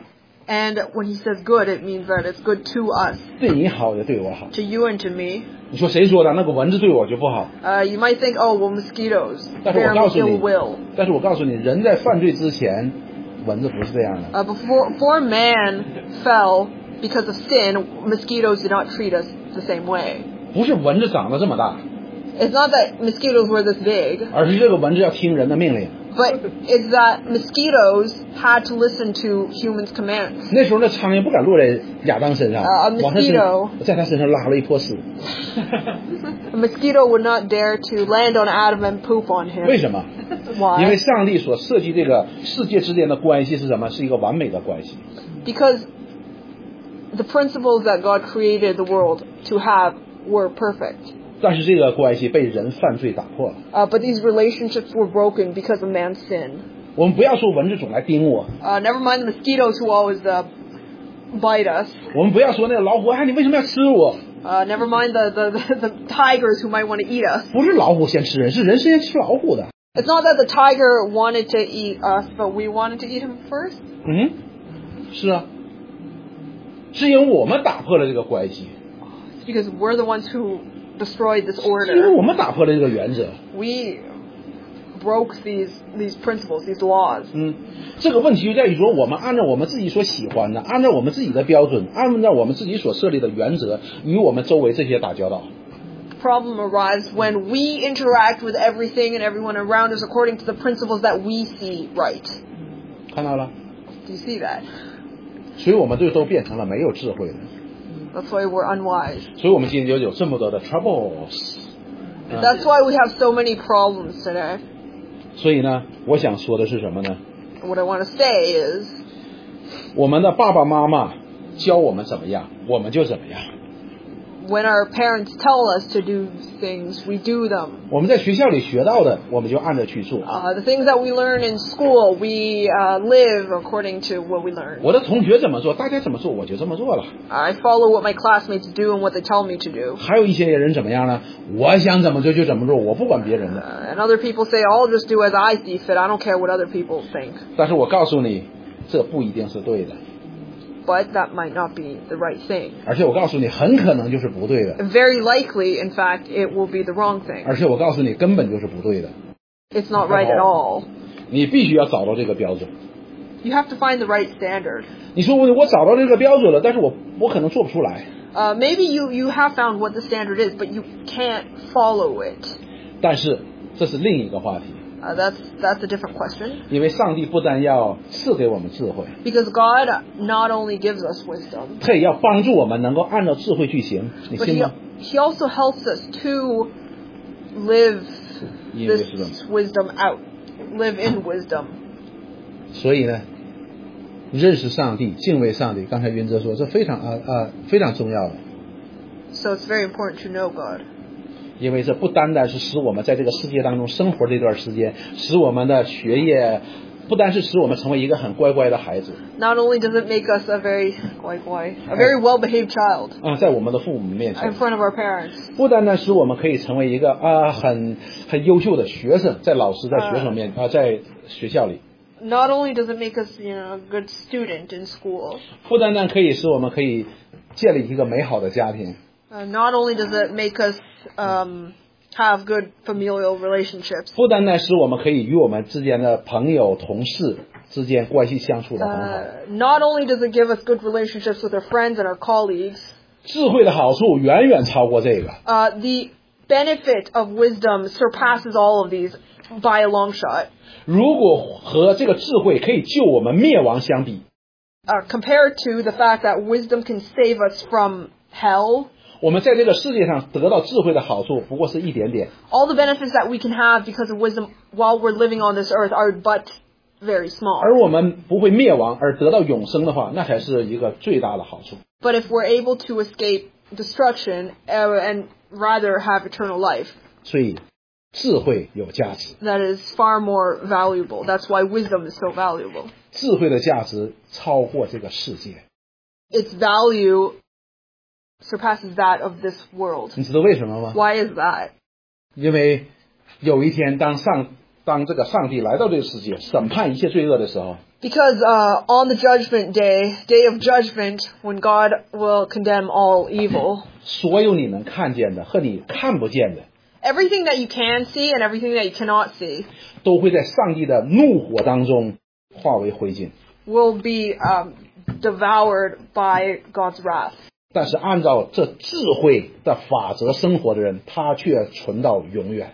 And when he says good, it means that it's good to us, 对你好也对我好。 to you and to me. 你说谁说的？那个蚊子对我就不好？ You might think, oh, well, mosquitoes 但是我 bear 告 me 诉 ill 你 will.， 但是我告诉你，人在犯罪之前，蚊子不是这样的。 Before man fell because of sin, mosquitoes did not treat us the same way. 不是蚊子长得这么大， It's not that mosquitoes were this big, 而是这个蚊子要听人的命令。 but it's that mosquitoes had to listen to humans' commands. 那时候那苍蝇不敢落在亚当身上， A 往他身 mosquito 在他身上拉了一坨屎。 A mosquito would not dare to land on Adam and poop on 为 him. 什么？因为 Why? 上帝所设计这个世界之间的关系是什么？是一个完美的关系。 Because the principles that God created the world to have were perfect. 但是这个关系被人犯罪打破了。 But these relationships were broken because of man's sin. 我们不要说蚊子总来叮我， Never mind the mosquitoes who always bite us. 我们不要说那个老虎，哎，你为什么要吃我？ Never mind the tigers who might want to eat us. 不是老虎先吃人，是人先吃老虎的。 It's not that the tiger wanted to eat us, but we wanted to eat him first. 嗯，是啊，是因为我们打破了这个关系， It's because we're the ones who destroyed this 是因为 order. 我们打破了这个原则。 We broke these principles, these laws. 这个问题就在于说，我们按照我们自己所喜欢的，按照我们自己的标准，按照我们自己所设立的原则，与我们周围这些打交道。 The problem arrives when we interact with everything and everyone around us according to the principles that we see right. 看到了， Do you see that? 所以我们就都变成了没有智慧的， That's why we're unwise. 所以我们今天就有这么多的 troubles。 That's why we have so many problems today. 所以呢，我想说的是什么呢？ What I want to say is, 我们的爸爸妈妈教我们怎么样，我们就怎么样。 when our parents tell us to do things, we do them. 我们在学校里学到的，我们就按着去做。 The things that we learn in school, we live according to what we learn. 我的同学怎么做，大家怎么做，我就这么做了。 I follow what my classmates do and what they tell me to do. 还有一些人怎么样呢？我想怎么做就怎么做，我不管别人的。 And other people say, I'll just do as I see fit. I don't care what other people think. 但是我告诉你，这不一定是对的。 But that might not be the right thing. 而且我告诉你，很可能就是不对的。 And very likely, in fact, it will be the wrong thing. 而且我告诉你，根本就是不对的。 It's not right at all. 你必须要找到这个标准。 You have to find the right standard. 你说我找到这个标准了，但是我可能做不出来。 Maybe you have found what the standard is, but you can't follow it. 但是这是另一个话题。 That's a different question. 因为上帝不但要赐给我们智慧， Because God not only gives us wisdom, 他也要帮助我们能够按照智慧去行。你 but 信吗？ He also helps us to live 因为 this 是的。 wisdom out, live in wisdom. 所以呢，认识上帝、敬畏上帝，刚才云哲说这非常非常重要的， So it's very important to know God. 因为这不单单是使我们在这个世界当中生活这段时间，使我们的学业，不单是使我们成为一个很乖乖的孩子 Not only does it make us a very well-behaved child 在我们的父母面 in 前， front of our parents, 不单单使我们可以成为一个很优秀的学生，在老师在学生面在学校里， not only does it make us, a good student in school, 不单单可以使我们可以建立一个美好的家庭， not only does it make us have good familial relationships, 不单单使我们可以与我们之间的朋友、同事之间关系相处的很好。 not only does it give us good relationships with our friends and our colleagues, 智慧的好处远远超过这个。 the benefit of wisdom surpasses all of these by a long shot. 如果和这个智慧可以救我们灭亡相比， Compared to the fact that wisdom can save us from hell, 我们在这个世界上得到智慧的好处不过是一点点。 all the benefits that we can have because of wisdom while we're living on this earth are but very small. 而我们不会灭亡而得到永生的话，那才是一个最大的好处。 But if we're able to escape destruction and rather have eternal life, 所以智慧有价值， that is far more valuable. That's why wisdom is so valuable. 智慧的价值超过这个世界。 Its value surpasses that of this world. 你知道为什么吗？ Why is that? 因为有一天当这个上帝来到这个世界审判一切罪恶的时候， Because on the judgment day, day of judgment, when God will condemn all evil, 所有你能看见的和你看不见的， everything that you can see and everything that you cannot see 都会在上帝的怒火当中化为灰烬。 will be devoured by God's wrath. 但是按照这智慧的法则生活的人，他却存到永远。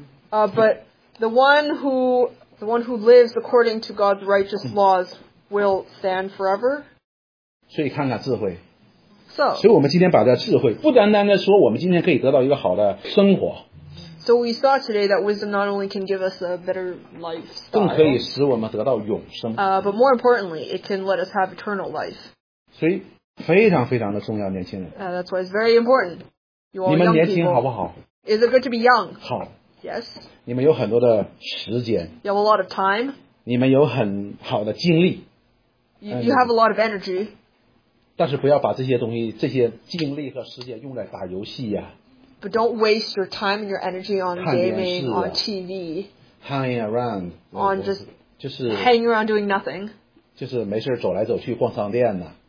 But the one who lives according to God's righteous laws will stand forever. 所以看看智慧。 So 所以我们今天把这智慧，不单单的说我们今天可以得到一个好的生活， we saw today that wisdom not only can give us a better 更可以 lifestyle, 使我们得到永生。 but more importantly, it can let us have eternal life. 所以非常非常的重要，年轻人， That's why it's very important. You 你 all 们 young 年轻好不 people. 好？ Is it good to be young? 好， Yes. 你们有很多的时间， You have a lot of time. 你们有很好的精力， You have a lot of energy. 但是不要把这些东西、这些精力和时间用来打游戏呀、 But don't waste your time and your energy on 看电视 gaming, 啊 on TV, hanging around， on just 就是 hanging around doing nothing. 就是没事走来走去逛商店呐、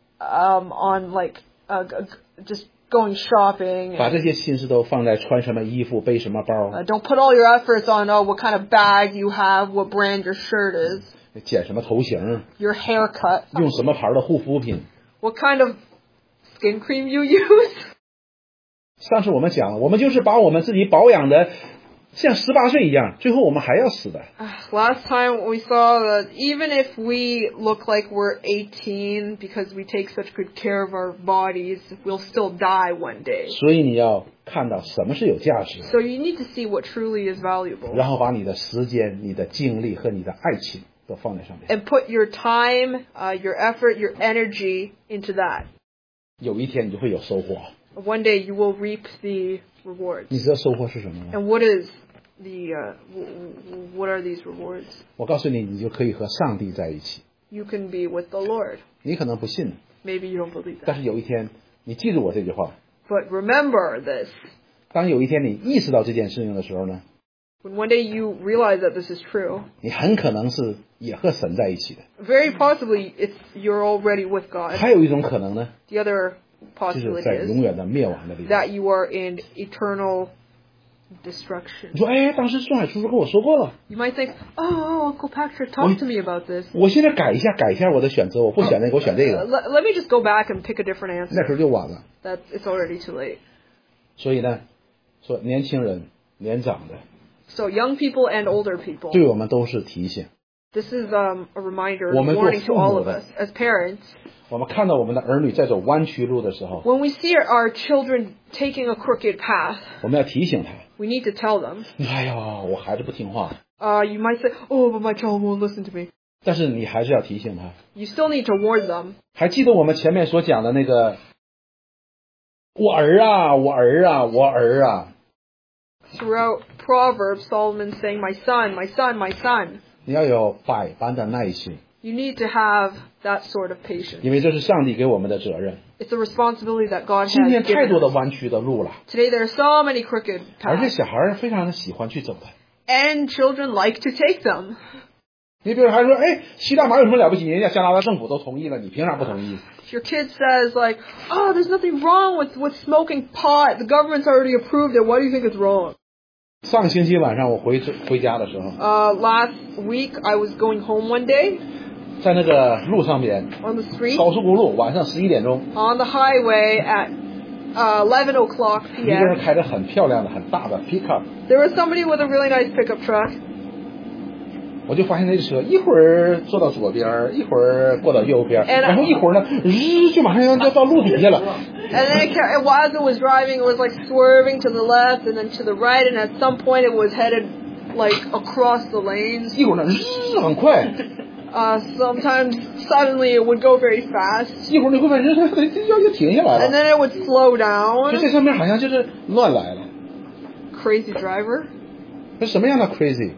On like just going shopping. 把这些心思都放在穿什么衣服、背什么包、 Don't put all your efforts on what kind of bag you have, what brand your shirt is, 剪什么头型、 your haircut, 用什么牌的护肤品。 what kind of skin cream you use. 上次我们讲了，我们就是把我们自己保养的像18岁一样，最后我们还要死的。 Last time we saw that even if we look like we're 18 because we take such good care of our bodies, we'll still die one day. 所以你要看到什么是有价值， So you need to see what truly is valuable 然后把你的时间、你的精力和你的爱情都放在上面。 and put your time, your effort, your energy into that. 有一天你就会有收获。 One day you will reap the rewards. 你知道收获是什么吗？ And what is what are these rewards? 我告诉你，你就可以和上帝在一起。 You can be with the Lord. 你可能不信， Maybe you don't believe 但 that. 是有一天，你记住我这句话。 But remember this. 当有一天你意识到这件事情的时候呢， When one day you realize that this is true, 你很可能是也和神在一起的。 very possibly you're already with God. 还有一种可能呢， The other 就是 possibility 在 is 永远的灭亡的地方。 that you are in eternal destruction. 你说，哎，当时宋海叔叔跟我说过了， You might think, oh, Uncle Patrick talked to me about this. 我现在改一下我的选择，我不选那个，我选这个， Let me just go back and pick a different 那 answer. 时候就晚了。 That it's already too late. 所以呢，说年轻人、年长的， So young people and older people. 对我们都是提醒。 This is a reminder, 我们做 warning to all of 父母的。 us as parents. 我们看到我们的儿女在走弯曲路的时候， When we see our children taking a crooked path, 我们要提醒他。 we need to tell them. 哎呀，我孩子不听话， You might say, oh, but my child won't listen to me. 但是你还是要提醒他。 You still need to warn them. 还记得我们前面所讲的那个，我儿啊，我儿啊，我儿啊， Throughout Proverbs, Solomon's saying, my son, my son, my son. 你要有百般的耐心， You need to have that sort of patience. 因为这是上帝给我们的责任。 It's a responsibility that God 今 has 天太 given 多的 us. 弯曲的路了， Today there are so many crooked 而且 paths, 小孩儿非常的喜欢去走的。 and children like to take them. 你比如还说，哎，吸大麻有什么了不起？人家加拿大政府都同意了，你凭啥不同意？ If your kid says like, oh, there's nothing wrong with smoking pot, the government's already approved it, why do you think it's wrong? 上个星期晚上我回家的时候， Last week I was going home one day 在那个路上边， on the street, 高速公路，晚上11点钟， on the highway at 11 o'clock 一个人 p.m. 开着很漂亮的、很大的 pickup， There was somebody with a really nice pickup truck. 我就发现那个车一会儿坐到左边，一会儿过到右边， And 然后一会儿呢，就马上要到路底下了。 And then as it was driving, it was like swerving to the left and then to the right, and at some point it was headed like across the lanes. 一会儿呢，很快， Sometimes suddenly it would go very fast, 一会儿你会发现要停下来 and 了。 then it would slow 就 down. 这上面好像就是乱来了。 Crazy driver. 那什么样的 crazy？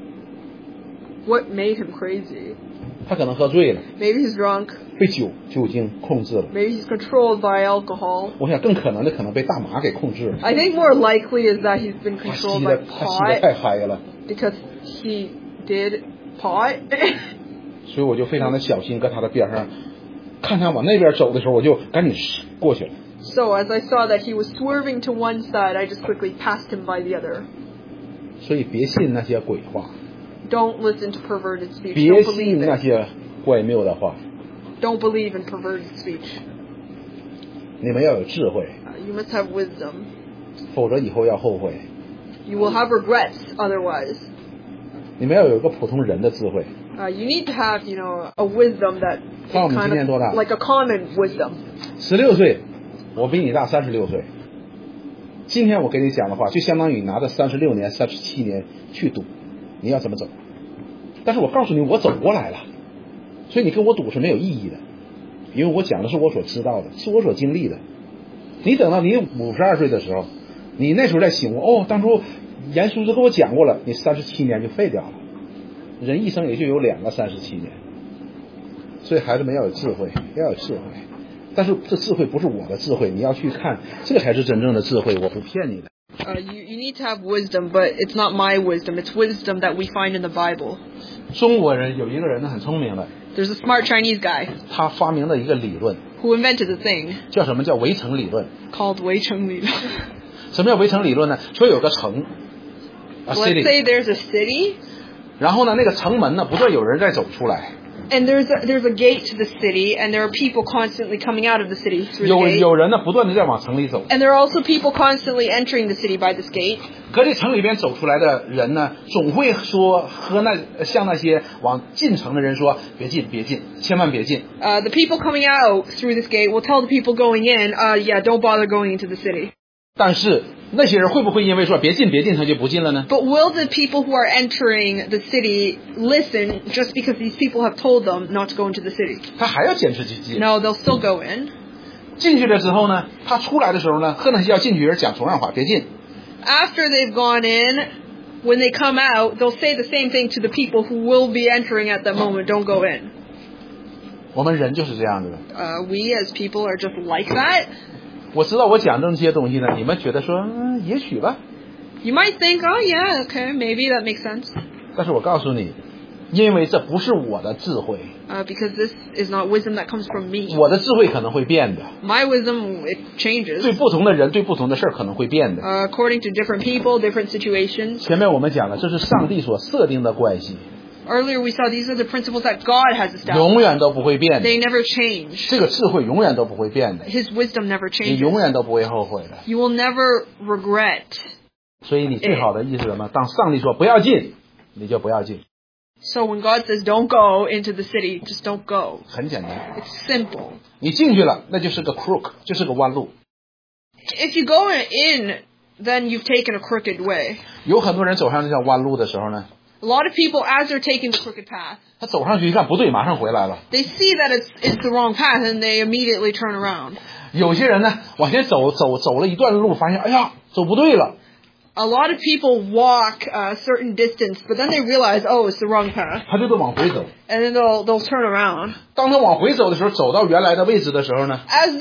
What made him crazy? 他可能喝醉了， Maybe he's drunk. 被酒精控制了。 Maybe he's controlled by alcohol. 我想更可能的可能被大麻给控制了。 I think more likely is that he's been 他 controlled 吸 by 的 pot 太嗨了。 because he did pot. 所以我就非常的小心，搁他的边上，看他往那边走的时候，我就赶紧过去了。 So as I saw that he was swerving to one side, I just quickly passed him by the other. 所以别信那些鬼话， Don't listen to perverted speech. 别 Don't 信 believe 那 it. 些怪谬的话， Don't believe in perverted speech. 你们要有智慧， You must have wisdom. 否则以后要后悔。 You will have regrets otherwise. 你们要有一个普通人的智慧。 You need to have, a wisdom that is 看我们 kind 今年多大？ of like a common wisdom. 16岁，我比你大36岁。今天我给你讲的话，就相当于拿着36年、37年去赌，你要怎么走？但是我告诉你，我走过来了，所以你跟我赌是没有意义的，因为我讲的是我所知道的，是我所经历的。你等到你52岁的时候，你那时候再醒悟，当初严叔叔跟我讲过了，你37年就废掉了。人一生也就有2个37年，所以孩子们要有智慧，要有智慧。但是这智慧不是我的智慧，你要去看，这才是真正的智慧，我不骗你的。 You need to have wisdom, but it's not my wisdom. It's wisdom that we find in the Bible. 中国人有一个人呢很聪明的， There's a smart Chinese guy 他发明了一个理论， who invented a thing 叫什么叫围城理论？ called 围城理论。 什么叫围城理论呢？说有个城 ，a Let's city， say there's a city, 然后呢，那个城门呢不断有人在走出来， and there's a gate to the city, and there are people constantly coming out of the city through the gate. 有人呢不断的在往城里走， And there are also people constantly entering the city by this gate. 可这城里边走出来的人呢，总会说向那些往进城的人说，别进，别进，千万别进。 The people coming out through this gate will tell the people going in, yeah, don't bother going into the city. 但是那些人会不会因为说别进别进他就不进了呢？ But will the people who are entering the city listen just because these people have told them not to go into the city? 他还要坚持去进。 No, they'll still go in. 进去了之后呢，他出来的时候呢，和那些要进去人讲同样话，别进。 After they've gone in, when they come out, they'll say the same thing to the people who will be entering at that moment, don't go in. 我们人就是这样子的。 We as people are just like that. 我知道我讲这些东西呢，你们觉得说，也许吧。 You might think, oh yeah, okay, maybe that makes sense. 但是我告诉你，因为这不是我的智慧， Because this is not wisdom that comes from me. 我的智慧可能会变的， My wisdom, it changes. 对不同的人，对不同的事儿可能会变的。 According to different people, different situations. 前面我们讲了，这是上帝所设定的关系， Earlier we saw these are the principles that God has established. 永远都不会变的。 They never change. 这个智慧永远都不会变的， His wisdom never 你 changes. 永远都不会后悔的。 You will never regret. 所以你最好的意思是什么？当上帝说不要进，你就不要进， So when God says don't go into the city, just don't go. 很简单。 It's simple. 你进去了，那就是个 crook，就是个弯路。 If you go in, then you've taken a crooked way. 有很多人走上这条弯路的时候呢， A lot of people, as they're taking the crooked path, 他走上去一看不对，马上回来了。 they see that it's the wrong path and they immediately turn around. 有些人呢，往前走了一段路，发现哎呀，走不对了， A lot of people walk a certain distance, but then they realize, oh, it's the wrong path. 他就得往回走。 And then they'll turn around. 当他往回走的时候，走到原来的位置的时候呢，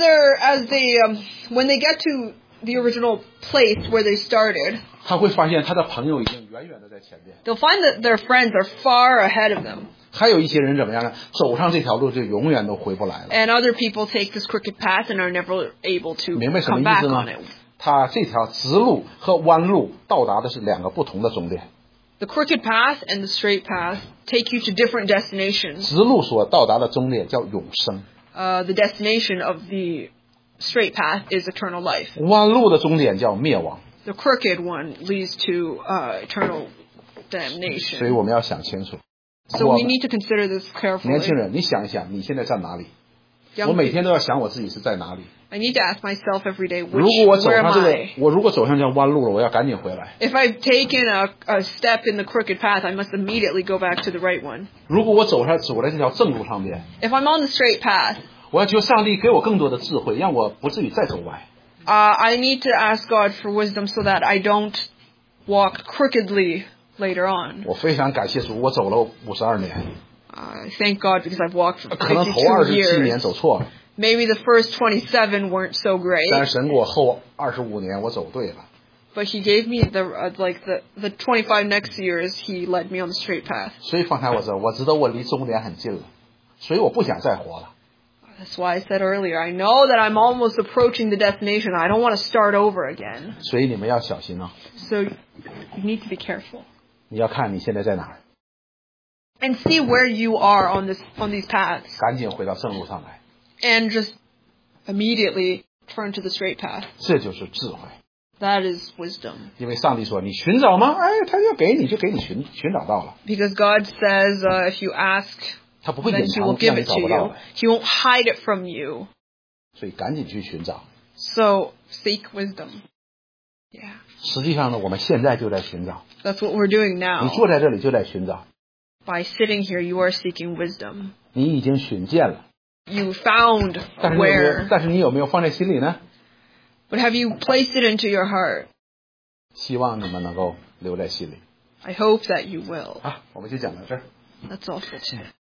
When they get to the original place where they started, 他会发现他的朋友已经远远的在前面。 they'll find that their friends are far ahead of them. 还有一些人怎么样呢？走上这条路就永远都回不来了。 And other people take this crooked path and are never able to 明白什么 come 意 back 思吗 on it.？ 他这条直路和弯路到达的是2个不同的终点。 The crooked path and the straight path take you to different destinations. 直路所到达的终点叫永生， The destination of the straight path is eternal life. 弯路的终点叫灭亡。 The crooked one leads to eternal 所以 damnation. 我们要想清楚。 So 我 we 们 need to consider this 年轻 carefully. 人，你想一想，你现在在哪里？ Young 我每 people, 天都要想我自己是在哪里。 I need to ask myself every day, 如果我走 where 上 am 这个 I?， 我如果走上这条弯路了，我要赶紧回来。 If I've taken a step in the crooked path, I must immediately go back to the right one. 如果我走在这条正路上边， If I'm on the straight path, 我要求上帝给我更多的智慧，让我不至于再走歪。 I need to ask God for wisdom so that I don't walk crookedly later on. 我非常感谢主，我走了52年， Thank God because I've walked for 可能头 52 27年 years. 走错了， Maybe the first 27 weren't so 但 great, 是神给我后25年我走对了。 But he gave me the 25 next years. He led me on the straight path. 所以方才我说，我知道我离终点很近了，所以我不想再活了。 That's why I said earlier, I know that I'm almost approaching the destination. I don't want to start over again. 所以你们要小心啊！ So you need to be careful 你要看你现在在哪儿， and see where you are on these paths, 赶紧回到正路上来， and just immediately turn to the straight path. 这就是智慧。 That is wisdom. 因为上帝说你寻找吗？哎，他要给你就给你寻找到了， Because God says, if you ask, 他不会 then 隐 He 藏 will 让 give 你 it 找 to 不到 you. 的， He won't hide it from you. 所以赶紧去寻找。 So seek wisdom. Yeah, 实际上呢，我们现在就在寻找， that's what we're doing 你 now. 坐在这里就在寻找， By sitting here, you are seeking wisdom. 你已经寻见了， You found 但是你有没有 where, 放在心里呢？ but have you placed it into your heart? 希望你们能够留在心里。 I hope that you will. 好，我们就讲到这儿。 That's all for today.